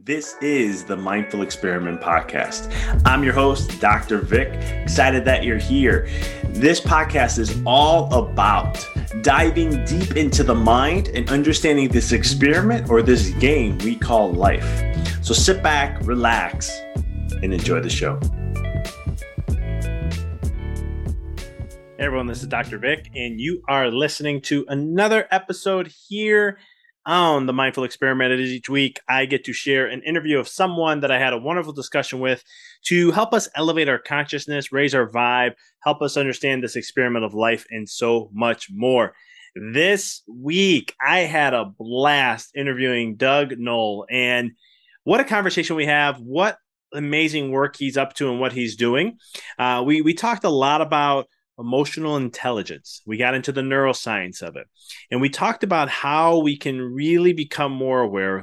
This is the Mindful Experiment Podcast. I'm your host, Dr. Vic. Excited that you're here. This podcast is all about diving deep into the mind and understanding this experiment or this game we call life. So sit back, relax, and enjoy the show. Hey everyone, this is Dr. Vic, and you are listening to another episode here on the Mindful Experiment. It is each week I get to share an interview of someone that I had a wonderful discussion with to help us elevate our consciousness, raise our vibe, help us understand this experiment of life, and so much more. This week, I had a blast interviewing Doug Noll, and what a conversation we have. What amazing work he's up to and what he's doing. We talked a lot about emotional intelligence. We got into the neuroscience of it. And we talked about how we can really become more aware,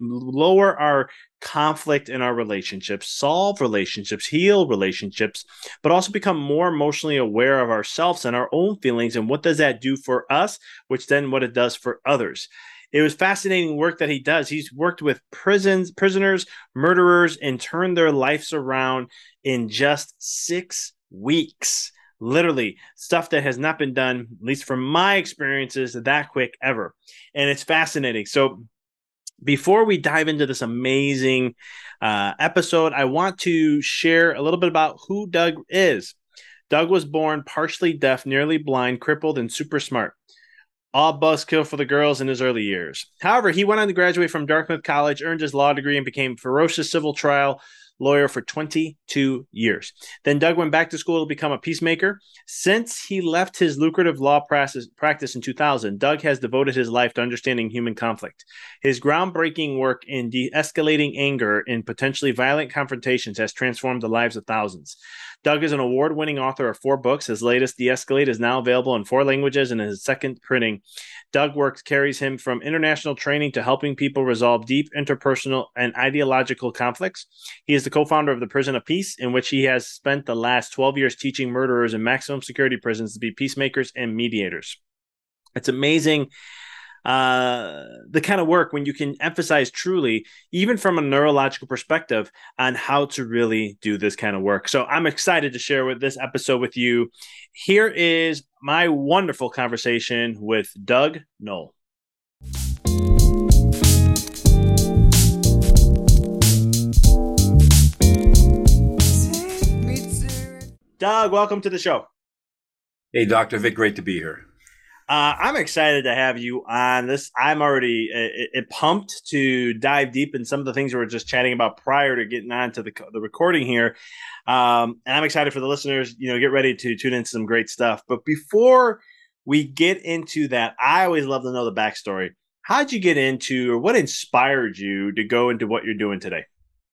lower our conflict in our relationships, solve relationships, heal relationships, but also become more emotionally aware of ourselves and our own feelings. And what does that do for us, which then what it does for others. It was fascinating work that he does. He's worked with prisoners, murderers, and turned their lives around in just 6 weeks. Literally stuff that has not been done, at least from my experiences, that quick ever. And it's fascinating. So before we dive into this amazing episode, I want to share a little bit about who Doug is. Doug was born partially deaf, nearly blind, crippled, and super smart. All buzzkill for the girls in his early years. However, he went on to graduate from Dartmouth College, earned his law degree, and became a ferocious civil trial lawyer for 22 years. Then Doug went back to school to become a peacemaker. Since he left his lucrative law practice in 2000, Doug has devoted his life to understanding human conflict. His groundbreaking work in de-escalating anger in potentially violent confrontations has transformed the lives of thousands. Doug is an award-winning author of 4 books. His latest, De-Escalate, is now available in 4 languages and his second printing. Doug work carries him from international training to helping people resolve deep interpersonal and ideological conflicts. He is the co-founder of the Prison of Peace, in which he has spent the last 12 years teaching murderers in maximum security prisons to be peacemakers and mediators. It's amazing the kind of work when you can emphasize truly, even from a neurological perspective, on how to really do this kind of work. So I'm excited to share with this episode with you. Here is my wonderful conversation with Doug Noll. Doug, welcome to the show. Hey, Dr. Vic, great to be here. I'm excited to have you on this. I'm already pumped to dive deep in some of the things we were just chatting about prior to getting on to the recording here. And I'm excited for the listeners, get ready to tune into some great stuff. But before we get into that, I always love to know the backstory. How'd you get into, or what inspired you to go into what you're doing today?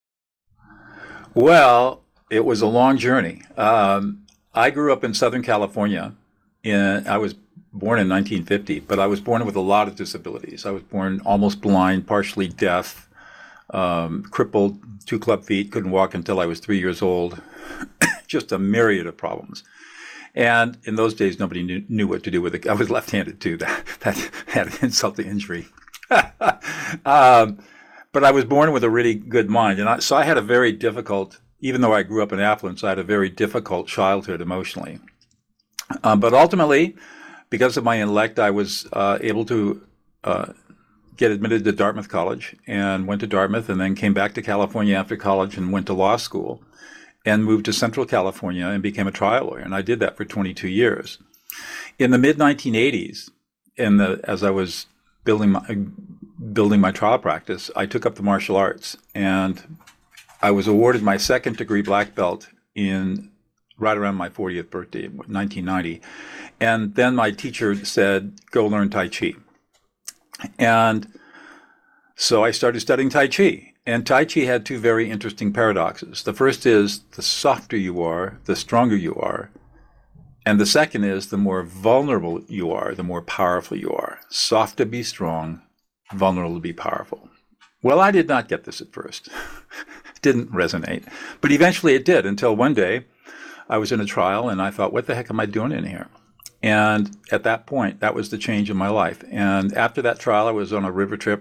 Well, it was a long journey. I grew up in Southern California, and I was born in 1950, but I was born with a lot of disabilities. I was born almost blind, partially deaf, crippled, 2 club feet, couldn't walk until I was 3 years old. Just a myriad of problems. And in those days, nobody knew what to do with it. I was left-handed too. That had an insult to injury. But I was born with a really good mind. And so I had a very difficult, even though I grew up in affluence, I had a very difficult childhood emotionally. But ultimately, because of my intellect, I was able to get admitted to Dartmouth College and went to Dartmouth, and then came back to California after college and went to law school and moved to Central California and became a trial lawyer. And I did that for 22 years. In the mid-1980s, as I was building my trial practice, I took up the martial arts, and I was awarded my second degree black belt right around my 40th birthday, 1990. And then my teacher said, go learn Tai Chi. And so I started studying Tai Chi. And Tai Chi had 2 very interesting paradoxes. The first is, the softer you are, the stronger you are. And the second is, the more vulnerable you are, the more powerful you are. Soft to be strong, vulnerable to be powerful. Well, I did not get this at first. It didn't resonate. But eventually it did, until one day I was in a trial and I thought, what the heck am I doing in here? And at that point, that was the change in my life. And after that trial, I was on a river trip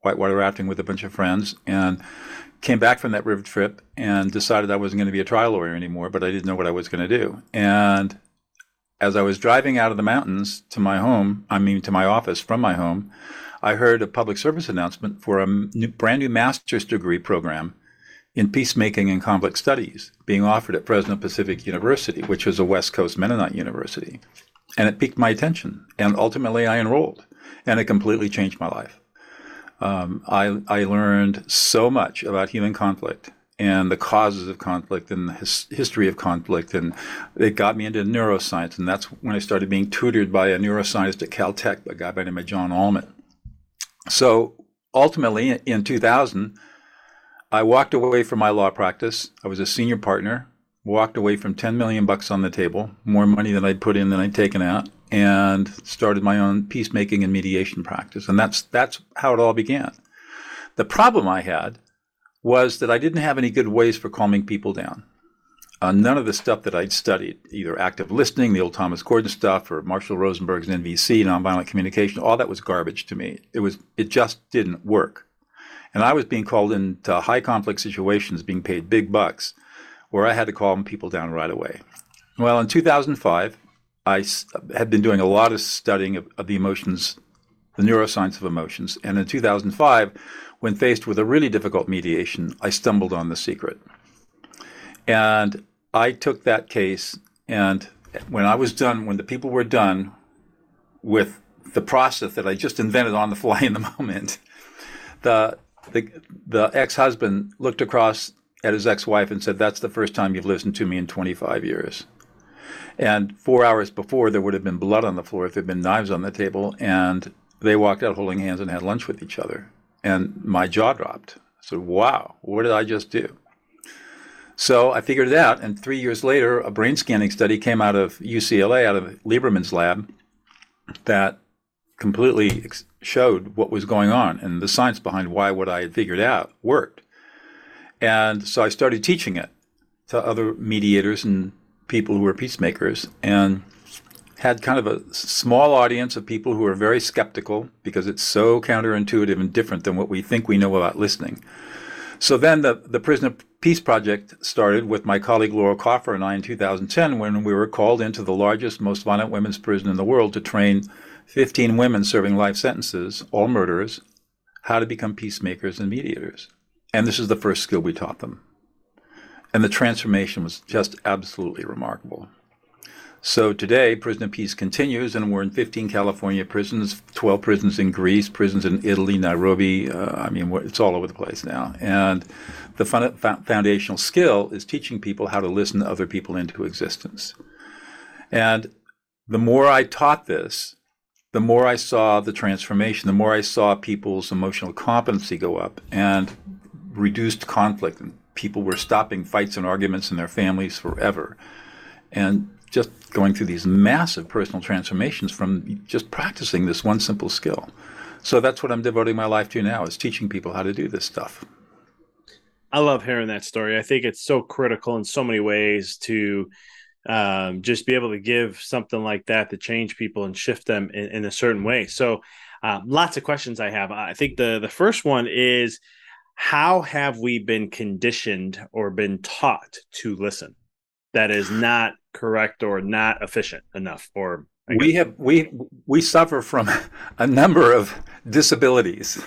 whitewater rafting with a bunch of friends, and came back from that river trip and decided I wasn't going to be a trial lawyer anymore, but I didn't know what I was going to do. And as I was driving out of the mountains to my home, to my office from my home, I heard a public service announcement for a brand new master's degree program in peacemaking and conflict studies being offered at Fresno Pacific University, which was a West Coast Mennonite university. And it piqued my attention. And ultimately, I enrolled. And it completely changed my life. I learned so much about human conflict and the causes of conflict and the history of conflict. And it got me into neuroscience. And that's when I started being tutored by a neuroscientist at Caltech, a guy by the name of John Allman. So ultimately, in 2000, I walked away from my law practice. I was a senior partner, walked away from $10 million on the table, more money than I'd put in than I'd taken out, and started my own peacemaking and mediation practice. And that's how it all began. The problem I had was that I didn't have any good ways for calming people down. None of the stuff that I'd studied, either active listening, the old Thomas Gordon stuff, or Marshall Rosenberg's NVC, nonviolent communication, all that was garbage to me. It just didn't work. And I was being called into high conflict situations, being paid big bucks, where I had to calm people down right away. Well, in 2005, I had been doing a lot of studying of the emotions, the neuroscience of emotions. And in 2005, when faced with a really difficult mediation, I stumbled on The Secret. And I took that case, and when the people were done with the process that I just invented on the fly in the moment, the ex-husband looked across at his ex-wife and said, "That's the first time you've listened to me in 25 years. And 4 hours before, there would have been blood on the floor if there had been knives on the table, and they walked out holding hands and had lunch with each other. And my jaw dropped. I said, wow, what did I just do? So I figured it out, and 3 years later, a brain scanning study came out of UCLA, out of Lieberman's lab, that completely showed what was going on, and the science behind why what I had figured out worked. And so I started teaching it to other mediators and people who were peacemakers, and had kind of a small audience of people who were very skeptical because it's so counterintuitive and different than what we think we know about listening. So then the Prison of Peace Project started with my colleague Laurel Coffer and I in 2010, when we were called into the largest, most violent women's prison in the world to train 15 women serving life sentences, all murderers, how to become peacemakers and mediators. And this is the first skill we taught them. And the transformation was just absolutely remarkable. So today, Prison of Peace continues, and we're in 15 California prisons, 12 prisons in Greece, prisons in Italy, Nairobi. It's all over the place now. And the foundational skill is teaching people how to listen to other people into existence. And the more I taught this, the more I saw the transformation, the more I saw people's emotional competency go up and reduced conflict, and people were stopping fights and arguments in their families forever. And just going through these massive personal transformations from just practicing this one simple skill. So that's what I'm devoting my life to now, is teaching people how to do this stuff. I love hearing that story. I think it's so critical in so many ways to just be able to give something like that to change people and shift them in a certain way. So lots of questions I have. I think the first one is, how have we been conditioned or been taught to listen that is not correct or not efficient enough? Or we suffer from a number of disabilities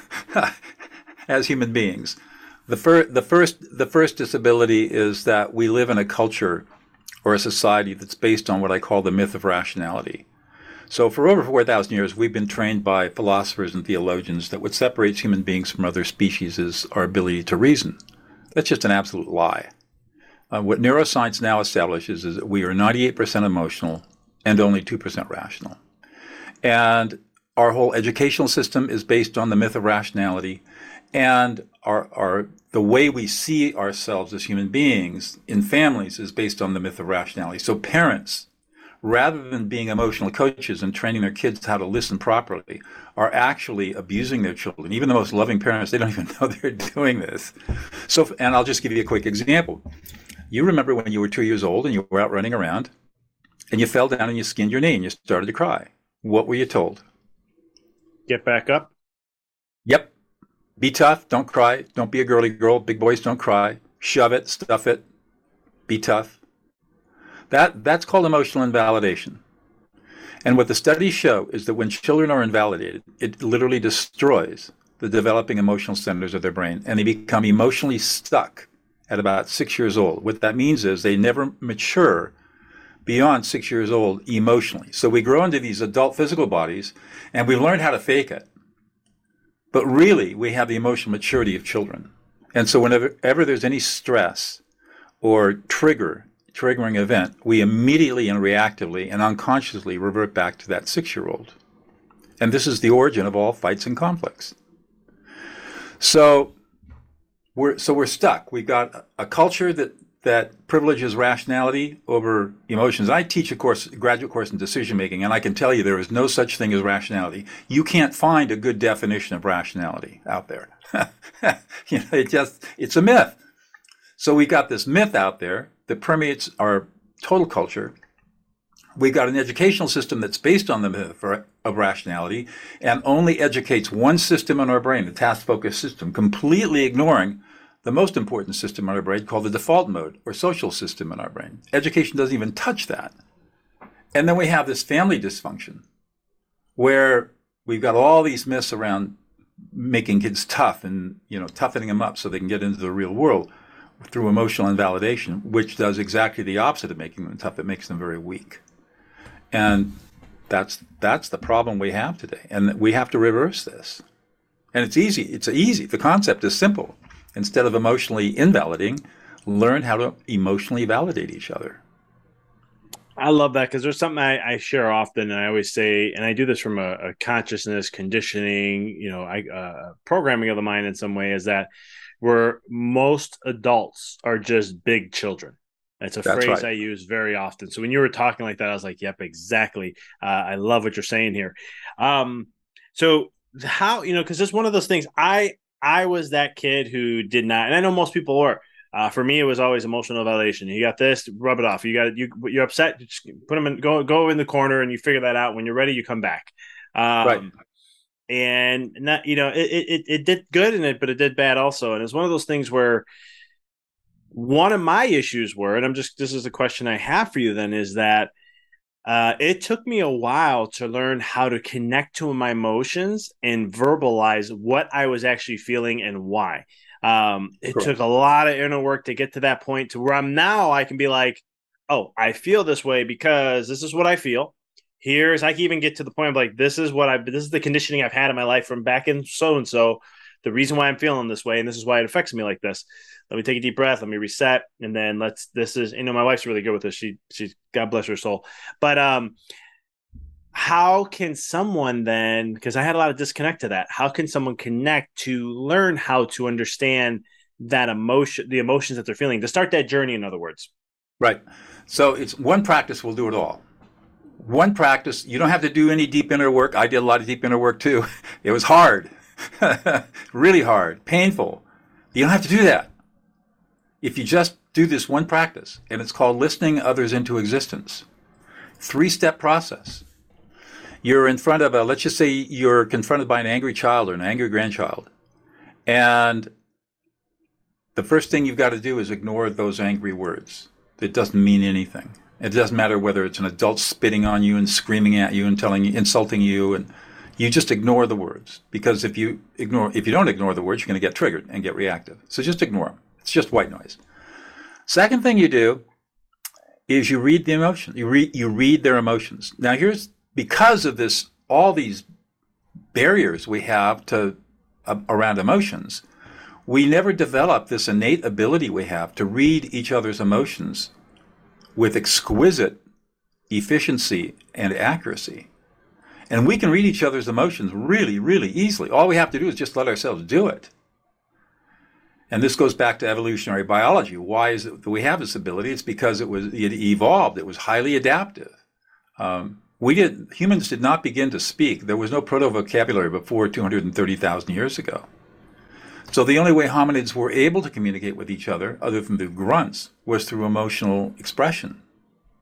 as human beings. The first disability is that we live in a culture or a society that's based on what I call the myth of rationality. So for over 4,000 years, we've been trained by philosophers and theologians that what separates human beings from other species is our ability to reason. That's just an absolute lie. What neuroscience now establishes is that we are 98% emotional and only 2% rational. And our whole educational system is based on the myth of rationality, and the way we see ourselves as human beings in families is based on the myth of rationality. So parents, rather than being emotional coaches and training their kids how to listen properly, are actually abusing their children. Even the most loving parents, they don't even know they're doing this. And I'll just give you a quick example. You remember when you were 2 years old and you were out running around and you fell down and you skinned your knee and you started to cry. What were you told? Get back up. Yep. Be tough, don't cry, don't be a girly girl, big boys don't cry, shove it, stuff it, be tough. That's called emotional invalidation. And what the studies show is that when children are invalidated, it literally destroys the developing emotional centers of their brain, and they become emotionally stuck at about 6 years old. What that means is they never mature beyond 6 years old emotionally. So we grow into these adult physical bodies, and we learn how to fake it. But really, we have the emotional maturity of children. And so whenever there's any stress or triggering event, we immediately and reactively and unconsciously revert back to that 6-year-old. And this is the origin of all fights and conflicts. So we're stuck. We've got a culture that privileges rationality over emotions. I teach a graduate course in decision making, and I can tell you there is no such thing as rationality. You can't find a good definition of rationality out there. It's a myth. So we got this myth out there that permeates our total culture. We got an educational system that's based on the myth of rationality and only educates one system in our brain, the task-focused system, completely ignoring the most important system in our brain called the default mode or social system in our brain. Education doesn't even touch that. And then we have this family dysfunction where we've got all these myths around making kids tough and, toughening them up so they can get into the real world through emotional invalidation, which does exactly the opposite of making them tough. It makes them very weak. And that's the problem we have today. And we have to reverse this. And it's easy. It's easy. The concept is simple. Instead of emotionally invalidating, learn how to emotionally validate each other. I love that because there's something I share often, and I always say, and I do this from a consciousness conditioning, programming of the mind in some way, is that where most adults are just big children. That's phrase right. I use very often. So when you were talking like that, I was like, yep, exactly. I love what you're saying here. So how, because it's one of those things, I was that kid who did not, and I know most people were. For me, it was always emotional validation. You got this, rub it off. You're upset, just put them in, go in the corner, and you figure that out. When you're ready, you come back. Right. And not, it did good but it did bad also. And it's one of those things where one of my issues were, and this is a question I have for you then, is that it took me a while to learn how to connect to my emotions and verbalize what I was actually feeling and why. It took a lot of inner work to get to that point to where I can be like, oh, I feel this way because this is what I feel. I can even get to the point of like, this is the conditioning I've had in my life from back in so-and-so, the reason why I'm feeling this way. And this is why it affects me like this. Let me take a deep breath. Let me reset. And then my wife's really good with this. She's God bless her soul. But, how can someone then, because I had a lot of disconnect to that, how can someone connect to learn how to understand that emotion, the emotions that they're feeling, to start that journey, in other words? Right. So it's one practice will do it all. One practice, you don't have to do any deep inner work. I did a lot of deep inner work too. It was hard, really hard, painful. You don't have to do that. If you just do this one practice, and it's called listening others into existence, 3-step process. You're in front of let's just say you're confronted by an angry child or an angry grandchild. And the first thing you've got to do is ignore those angry words. It doesn't mean anything. It doesn't matter whether it's an adult spitting on you and screaming at you and insulting you, and you just ignore the words. Because if you don't ignore the words, you're going to get triggered and get reactive. So just ignore them. It's just white noise. Second thing you do is you read the emotion. You read their emotions. Now because of this, all these barriers we have around emotions, we never develop this innate ability we have to read each other's emotions with exquisite efficiency and accuracy. And we can read each other's emotions really, really easily. All we have to do is just let ourselves do it. And this goes back to evolutionary biology. Why is it that we have this ability? It's because it evolved. It was highly adaptive. Humans did not begin to speak. There was no proto-vocabulary before 230,000 years ago. So the only way hominids were able to communicate with each other, other than through grunts, was through emotional expression.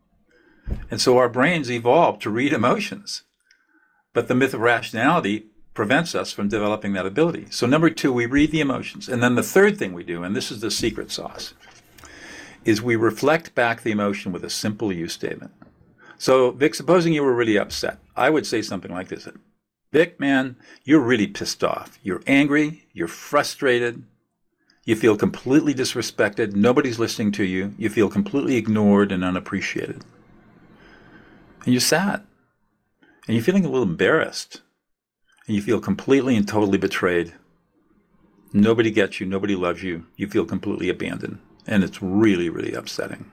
And so our brains evolved to read emotions. But the myth of rationality prevents us from developing that ability. So number two, we read the emotions. And then the third thing we do, and this is the secret sauce, is we reflect back the emotion with a simple you statement. So Vic, supposing you were really upset, I would say something like this. Vic, man, you're really pissed off. You're angry. You're frustrated. You feel completely disrespected. Nobody's listening to you. You feel completely ignored and unappreciated. And you're sad. And you're feeling a little embarrassed. And you feel completely and totally betrayed. Nobody gets you. Nobody loves you. You feel completely abandoned. And it's really, really upsetting.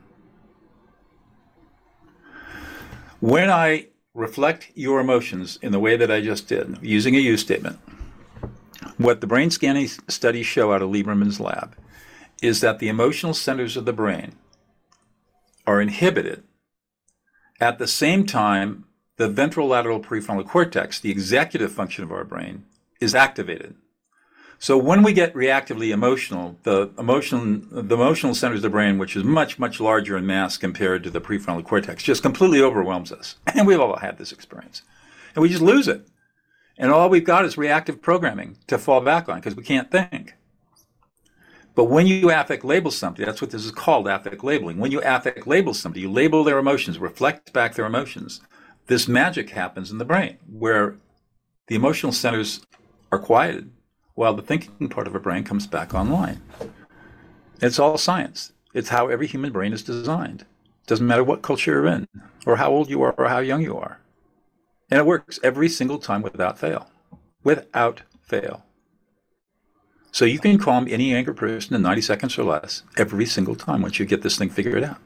When I reflect your emotions in the way that I just did, using a you statement, what the brain scanning studies show out of Lieberman's lab is that the emotional centers of the brain are inhibited. At the same time, the ventrolateral prefrontal cortex, the executive function of our brain, is activated. So when we get reactively emotional, the emotional centers of the brain, which is much, much larger in mass compared to the prefrontal cortex, just completely overwhelms us. And we've all had this experience. And we just lose it. And all we've got is reactive programming to fall back on because we can't think. But when you affect label somebody, that's what this is called, affect labeling. When you affect label somebody, you label their emotions, reflect back their emotions. This magic happens in the brain where the emotional centers are quieted while the thinking part of our brain comes back online. It's all science. It's how every human brain is designed. It doesn't matter what culture you're in, or how old you are, or how young you are. And it works every single time without fail. Without fail. So you can calm any angry person in 90 seconds or less every single time once you get this thing figured out.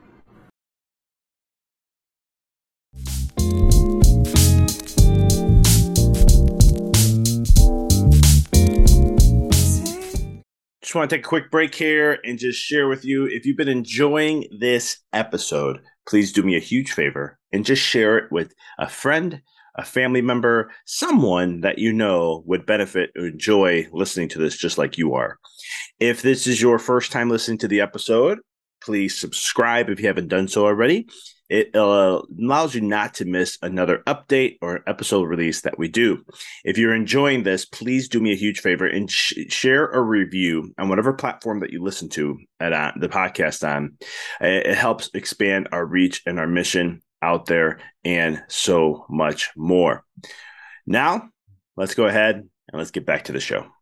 Just want to take a quick break here and just share with you, if you've been enjoying this episode, please do me a huge favor and just share it with a friend, a family member, someone that you know would benefit or enjoy listening to this just like you are. If this is your first time listening to the episode, please subscribe if you haven't done so already. It allows you not to miss another update or episode release that we do. If you're enjoying this, please do me a huge favor and share a review on whatever platform that you listen to at the podcast on. It helps expand our reach and our mission out there and so much more. Now, let's go ahead and let's get back to the show.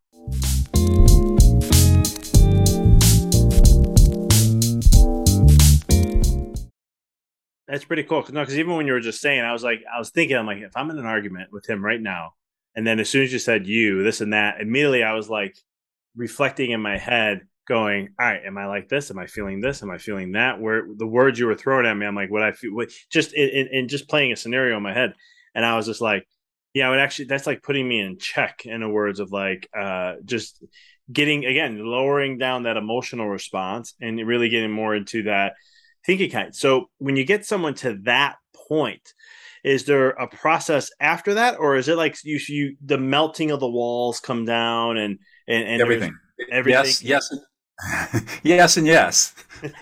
That's pretty cool. Because even when you were just saying, I was thinking, I'm like, if I'm in an argument with him right now, and then as soon as you said you, this and that, immediately I was like reflecting in my head, going, all right, am I like this? Am I feeling this? Am I feeling that? Where the words you were throwing at me, I'm like, what I feel, just in just playing a scenario in my head. And I was just like, yeah, that's like putting me in check, in the words of like, just getting, again, lowering down that emotional response and really getting more into that thinking kind. So when you get someone to that point, is there a process after that, or is it like you the melting of the walls come down and everything? Everything. Yes, yes, and yes.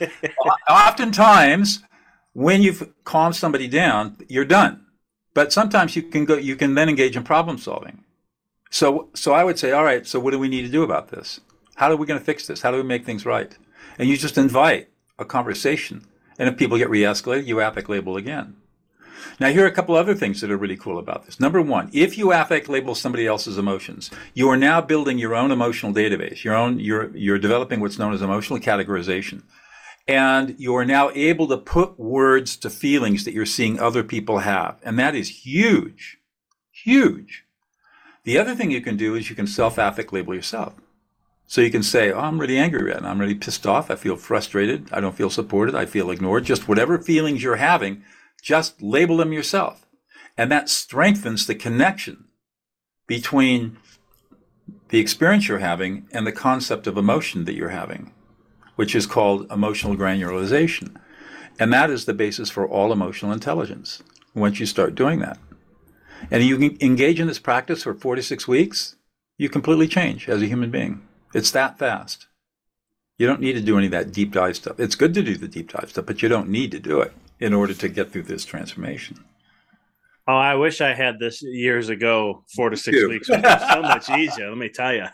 Oftentimes, when you've calmed somebody down, you're done. But sometimes you can then engage in problem solving. So I would say, all right, so what do we need to do about this? How are we going to fix this? How do we make things right? And you just invite a conversation. And if people get re-escalated, you affect label again. Now, here are a couple other things that are really cool about this. Number one, if you affect label somebody else's emotions, you are now building your own emotional database. You're developing what's known as emotional categorization. And you are now able to put words to feelings that you're seeing other people have. And that is huge, huge. The other thing you can do is you can self-affect label yourself. So you can say, oh, I'm really angry right now. I'm really pissed off. I feel frustrated. I don't feel supported. I feel ignored. Just whatever feelings you're having, just label them yourself. And that strengthens the connection between the experience you're having and the concept of emotion that you're having, which is called emotional granularization. And that is the basis for all emotional intelligence once you start doing that. And you can engage in this practice for 4 to 6 weeks, you completely change as a human being. It's that fast. You don't need to do any of that deep dive stuff. It's good to do the deep dive stuff, but you don't need to do it in order to get through this transformation. Oh, I wish I had this years ago. 4 to 6 weeks was so Yeah, much easier. Let me tell you.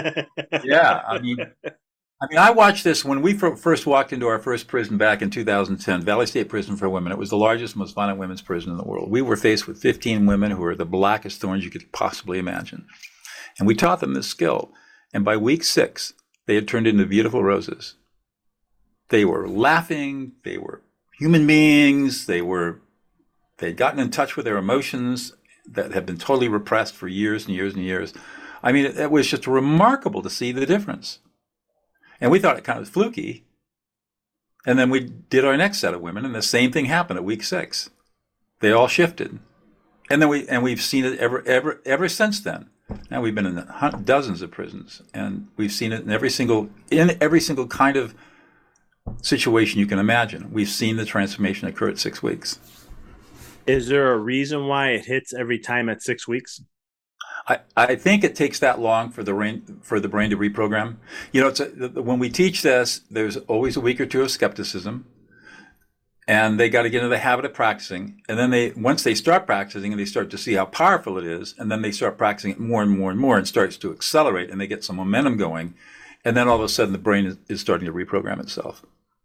I watched this when we first walked into our first prison back in 2010, Valley State Prison for Women. It was the largest, most violent women's prison in the world. We were faced with 15 women who were the blackest thorns you could possibly imagine. And we taught them this skill. And by week 6, they had turned into beautiful roses. They were laughing. They were human beings. They'd gotten in touch with their emotions that had been totally repressed for years and years and years. I mean, it was just remarkable to see the difference. And we thought it kind of fluky. And then we did our next set of women, and the same thing happened at week 6. They all shifted. And then we've seen it ever since then. Now we've been in dozens of prisons, and we've seen it in every single kind of situation you can imagine. We've seen the transformation occur at 6 weeks. Is there a reason why it hits every time at 6 weeks? I think it takes that long for the brain to reprogram. When we teach this, there's always a week or two of skepticism, and they got to get into the habit of practicing. And then once they start practicing, and they start to see how powerful it is, and then they start practicing it more and more and more, and starts to accelerate, and they get some momentum going, and then all of a sudden the brain is starting to reprogram itself.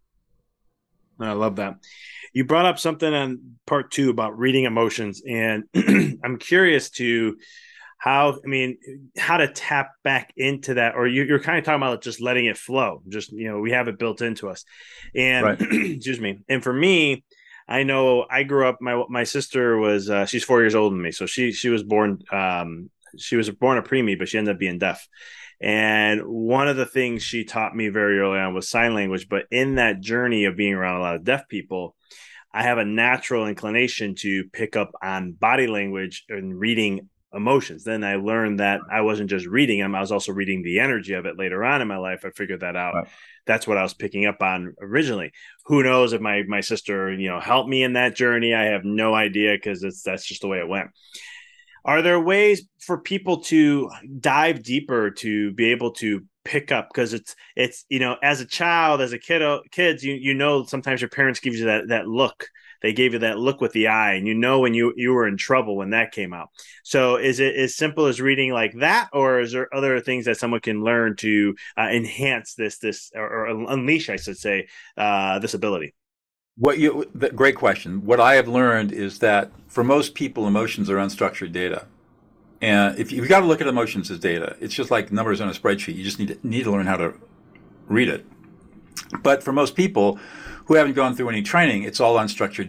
I love that. You brought up something on part 2 about reading emotions, and I'm curious to how to tap back into that, or you're kind of talking about just letting it flow. Just, we have it built into us. And right. Excuse me. And for me, I know I grew up, my sister was, she's 4 years older than me. So she was born a preemie, but she ended up being deaf. And one of the things she taught me very early on was sign language. But in that journey of being around a lot of deaf people, I have a natural inclination to pick up on body language and reading emotions. Then I learned that I wasn't just reading them, I was also reading the energy of it later on in my life. I figured that out. Right. That's what I was picking up on originally. Who knows if my sister, helped me in that journey? I have no idea, because that's just the way it went. Are there ways for people to dive deeper to be able to pick up? Because it's as a child, as a kids, sometimes your parents give you that look. They gave you that look with the eye, and when you were in trouble when that came out. So is it as simple as reading like that, or is there other things that someone can learn to enhance this or unleash, I should say, this ability? Great question. What I have learned is that for most people, emotions are unstructured data. And if you've got to look at emotions as data, it's just like numbers on a spreadsheet. You just need to learn how to read it. But for most people who haven't gone through any training, it's all unstructured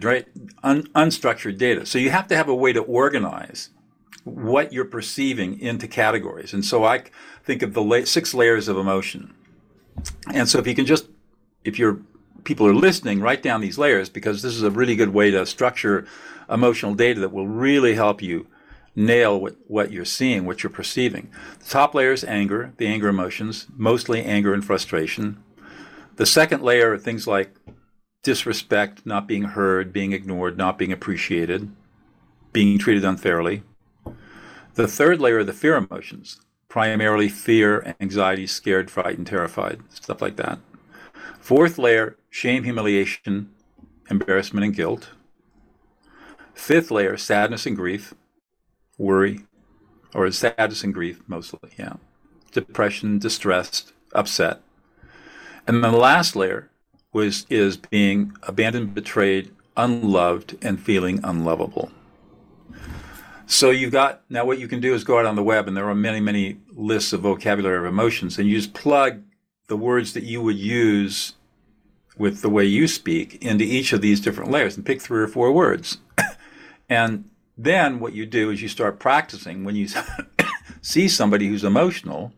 data. So you have to have a way to organize what you're perceiving into categories. And so I think of the 6 layers of emotion. And so if your people are listening, write down these layers, because this is a really good way to structure emotional data that will really help you nail what you're seeing, what you're perceiving. The top layer is anger, the anger emotions, mostly anger and frustration. The second layer are things like disrespect, not being heard, being ignored, not being appreciated, being treated unfairly. The third layer are the fear emotions, primarily fear, anxiety, scared, frightened, terrified, stuff like that. Fourth layer, shame, humiliation, embarrassment, and guilt. Fifth layer, sadness and grief, worry, or sadness and grief mostly, depression, distress, upset. And then the last layer is being abandoned, betrayed, unloved, and feeling unlovable. So now what you can do is go out on the web, and there are many, many lists of vocabulary of emotions, and you just plug the words that you would use with the way you speak into each of these different layers, and pick 3 or 4 words. And then what you do is you start practicing. When you see somebody who's emotional,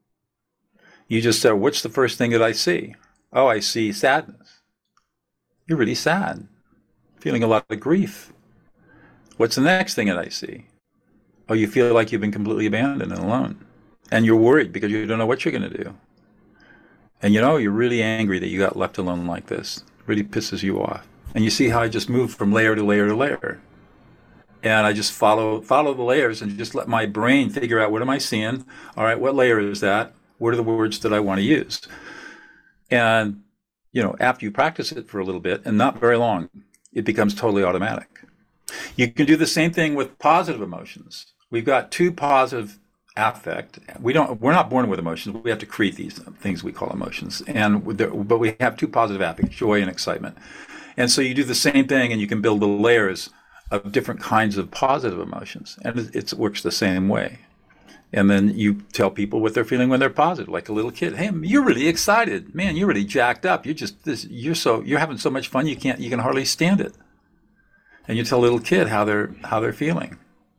you just say, what's the first thing that I see? Oh, I see sadness. You're really sad. Feeling a lot of grief. What's the next thing that I see? Oh, you feel like you've been completely abandoned and alone. And you're worried because you don't know what you're going to do. And you're really angry that you got left alone like this. It really pisses you off. And you see how I just move from layer to layer to layer. And I just follow the layers and just let my brain figure out, what am I seeing? All right, what layer is that? What are the words that I want to use? And, after you practice it for a little bit, and not very long, it becomes totally automatic. You can do the same thing with positive emotions. We've got two positive affect. We're not born with emotions. We have to create these things we call emotions. But we have two positive affects, joy and excitement. And so you do the same thing and you can build the layers of different kinds of positive emotions. And it works the same way. And then you tell people what they're feeling when they're positive, like a little kid. Hey, you're really excited, man. You're really jacked up. You're having so much fun. You can hardly stand it. And you tell a little kid how they're feeling.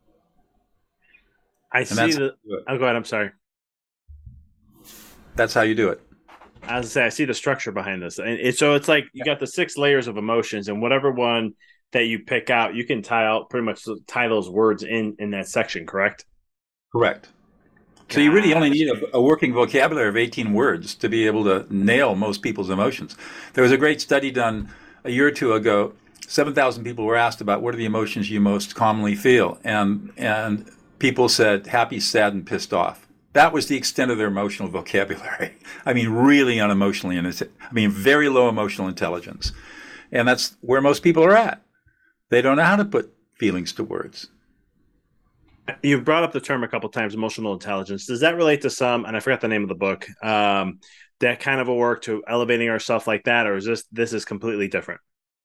I see the. Oh, go ahead. I'm sorry. That's how you do it. I was gonna say I see the structure behind this, and so it's like you got the 6 layers of emotions, and whatever one that you pick out, you can pretty much tie those words in that section. Correct. Correct. So you really only need a working vocabulary of 18 words to be able to nail most people's emotions. There was a great study done a year or two ago. 7,000 people were asked about what are the emotions you most commonly feel, and people said happy, sad, and pissed off. That was the extent of their emotional vocabulary. I mean, really unemotionally, very low emotional intelligence. And that's where most people are at. They don't know how to put feelings to words. You've brought up the term a couple of times, emotional intelligence. Does that relate to some, and I forgot the name of the book, that kind of a work to elevating ourselves like that, or is this is completely different?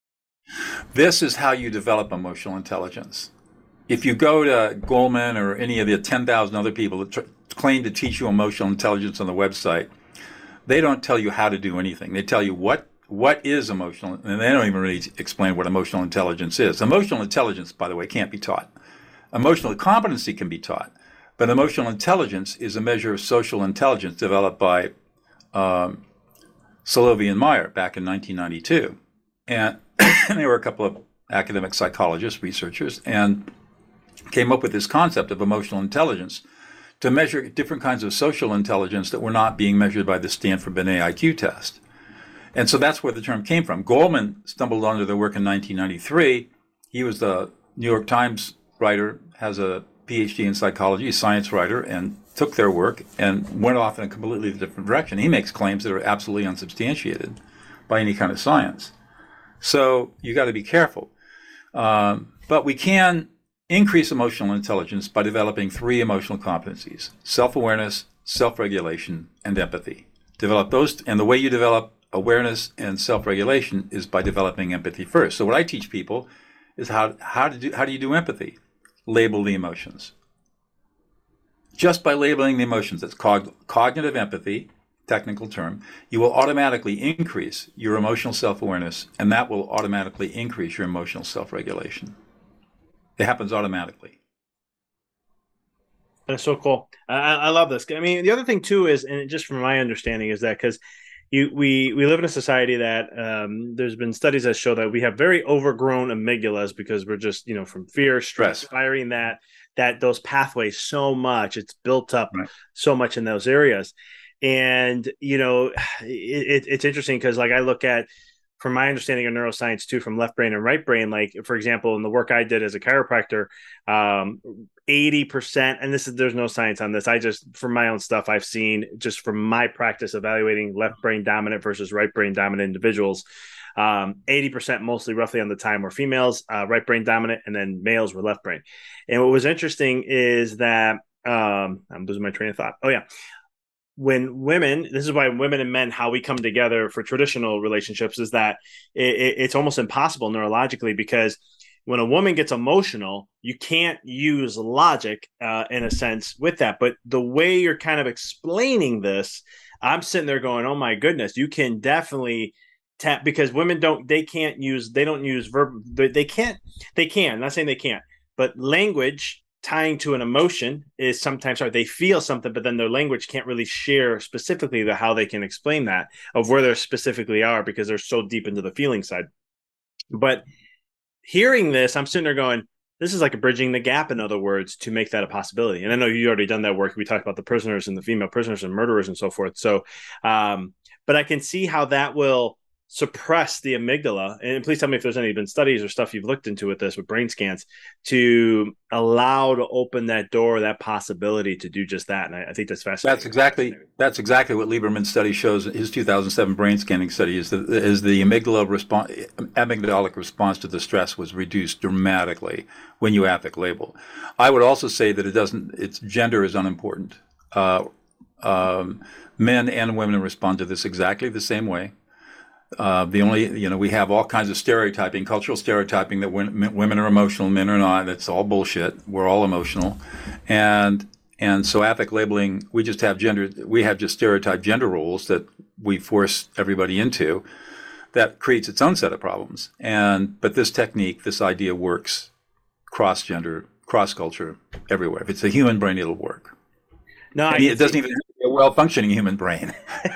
This is how you develop emotional intelligence. If you go to Goleman or any of the 10,000 other people that claim to teach you emotional intelligence on the website, they don't tell you how to do anything. They tell you what is emotional, and they don't even really explain what emotional intelligence is. Emotional intelligence, by the way, can't be taught. Emotional competency can be taught, but emotional intelligence is a measure of social intelligence developed by Salovey and Meyer back in 1992. And there were a couple of academic psychologists, researchers, and came up with this concept of emotional intelligence to measure different kinds of social intelligence that were not being measured by the Stanford Binet IQ test. And so that's where the term came from. Goleman stumbled onto the work in 1993. He was the New York Times writer, has a PhD in psychology, a science writer, and took their work and went off in a completely different direction. He makes claims that are absolutely unsubstantiated by any kind of science. So you got to be careful. But we can increase emotional intelligence by developing 3 emotional competencies: self-awareness, self-regulation, and empathy. Develop those, and the way you develop awareness and self-regulation is by developing empathy first. So what I teach people is how do you do empathy? Label the emotions. Just by labeling the emotions, that's cognitive empathy, technical term, you will automatically increase your emotional self-awareness, and that will automatically increase your emotional self-regulation. It happens automatically. That's so cool. I love this. I mean, the other thing too is, and just from my understanding, is that because we live in a society that there's been studies that show that we have very overgrown amygdalas because we're just, from fear, stress, firing that those pathways so much. It's built up so much in those areas. And, it's interesting because like I look at, from my understanding of neuroscience too, from left brain and right brain, like for example, in the work I did as a chiropractor, 80%, and there's no science on this. I just, from my own stuff, I've seen just from my practice evaluating left brain dominant versus right brain dominant individuals, 80% mostly roughly on the time were females, right brain dominant, and then males were left brain. And what was interesting is that, I'm losing my train of thought. Oh yeah. When women, this is why women and men, how we come together for traditional relationships is that it's almost impossible neurologically, because when a woman gets emotional, you can't use logic in a sense with that. But the way you're kind of explaining this, I'm sitting there going, oh my goodness, you can definitely tap, because women don't use verb. They can, not saying they can't, but language tying to an emotion is sometimes hard. They feel something, but then their language can't really share specifically how they can explain that of where they specifically are, because they're so deep into the feeling side. But hearing this, I'm sitting there going, this is like a bridging the gap, in other words, to make that a possibility. And I know you already done that work. We talked about the prisoners and the female prisoners and murderers and so forth. So, but I can see how that will suppress the amygdala, and please tell me if there's any been studies or stuff you've looked into with this with brain scans to allow to open that door, that possibility to do just that. And I think that's fascinating. That's exactly what Lieberman's study shows. His 2007 brain scanning study is the amygdalic response to the stress was reduced dramatically when you affect label. I would also say that its gender is unimportant. Men and women respond to this exactly the same way. We have all kinds of stereotyping, cultural stereotyping that women are emotional, men are not. That's all bullshit. We're all emotional. And so affect labeling, we just stereotyped gender roles that we force everybody into that creates its own set of problems. But this technique, this idea works cross-gender, cross-culture, everywhere. If it's a human brain, it'll work. No, it doesn't even have to be a well-functioning human brain.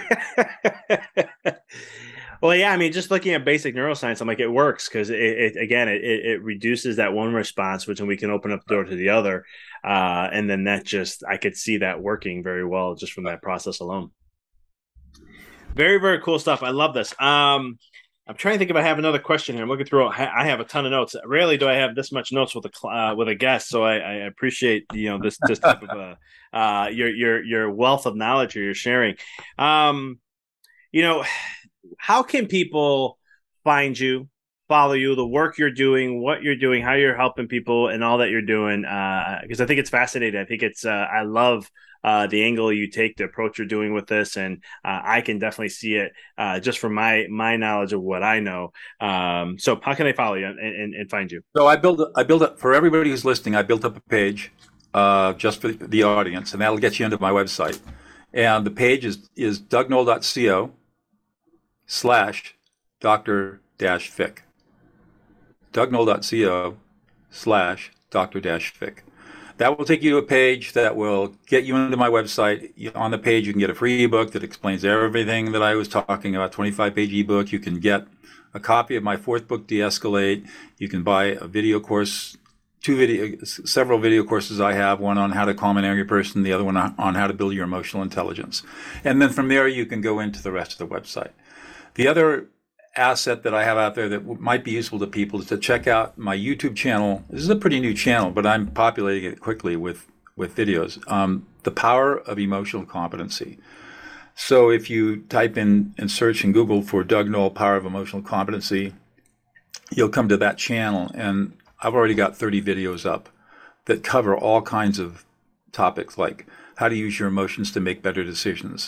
Well, yeah, I mean, just looking at basic neuroscience, I'm like, it works because it reduces that one response, which then we can open up the door to the other. And then I could see that working very well just from that process alone. Very, very cool stuff. I love this. I'm trying to think if I have another question here. I'm looking through. I have a ton of notes. Rarely do I have this much notes with a guest, so I appreciate this type of your wealth of knowledge you're sharing. How can people find you, follow you, the work you're doing, what you're doing, how you're helping people, and all that you're doing? Because I think it's fascinating. I think I love the angle you take, the approach you're doing with this, and I can definitely see it just from my knowledge of what I know. So how can they follow you and find you? So I built up for everybody who's listening. I built up a page just for the audience, and that'll get you into my website. And the page is dougnoll.co/Dr-Fick. dougnoll.co/Dr-Fick. That will take you to a page that will get you into my website. On the page, you can get a free ebook that explains everything that I was talking about, 25-page ebook. You can get a copy of my fourth book, De-Escalate. You can buy a video course, several video courses I have, one on how to calm an angry person, the other one on how to build your emotional intelligence. And then from there, you can go into the rest of the website. The other asset that I have out there that might be useful to people is to check out my YouTube channel. This is a pretty new channel, but I'm populating it quickly with videos. The Power of Emotional Competency. So if you type in and search in Google for Doug Noll, Power of Emotional Competency, you'll come to that channel. And I've already got 30 videos up that cover all kinds of topics like how to use your emotions to make better decisions,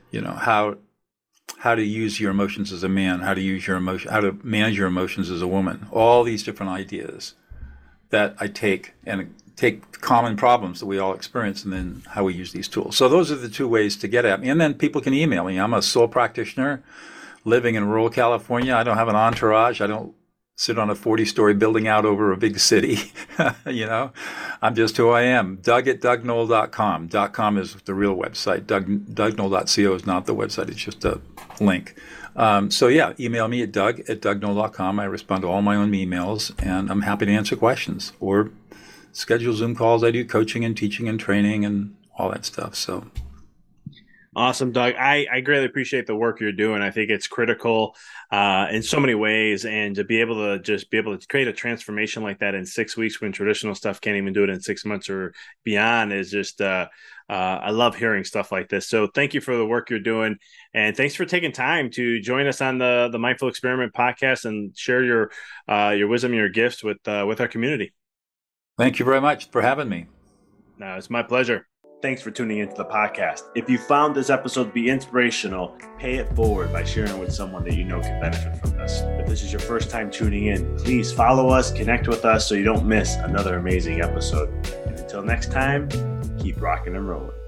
how to use your emotions as a man, how to manage your emotions as a woman, all these different ideas that I take common problems that we all experience and then how we use these tools. So those are the two ways to get at me. And then people can email me. I'm a sole practitioner living in rural California. I don't have an entourage. I don't sit on a 40-story building out over a big city. I'm just who I am. Doug@dougnoll.com. .com is the real website. Dougnoll.co is not the website. It's just a link. Email me at doug@dougnoll.com. I respond to all my own emails, and I'm happy to answer questions or schedule Zoom calls. I do coaching and teaching and training and all that stuff. So. Awesome, Doug. I greatly appreciate the work you're doing. I think it's critical in so many ways, and to be able to create a transformation like that in 6 weeks when traditional stuff can't even do it in 6 months or beyond is just I love hearing stuff like this. So thank you for the work you're doing, and thanks for taking time to join us on the Mindful Experiment podcast and share your wisdom and your gifts with our community. Thank you very much for having me. No, it's my pleasure. Thanks for tuning into the podcast. If you found this episode to be inspirational, pay it forward by sharing it with someone that you know can benefit from this. If this is your first time tuning in, please follow us, connect with us so you don't miss another amazing episode. And until next time, keep rocking and rolling.